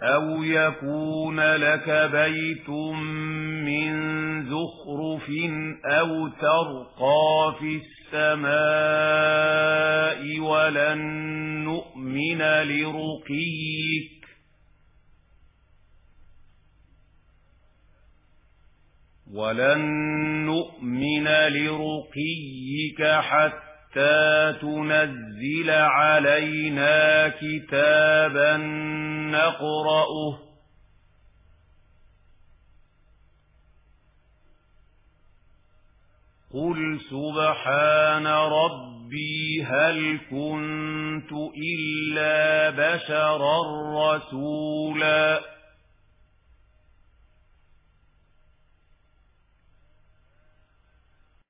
أَوْ يَكُونَ لَكَ بَيْتٌ مِّن زُخْرُفٍ أَوْ تَرْقَىٰ فِي السَّمَاءِ وَلَن نُّؤْمِنَ لِرُقِيِّكَ حَتَّىٰ تُنَزِّلَ عَلَيْنَا كِتَابًا نَّقْرَؤُهُ ۗ قُلْ سُبْحَانَ رَبِّي هَلْ كُنتُ إِلَّا بَشَرًا رَّسُولًا.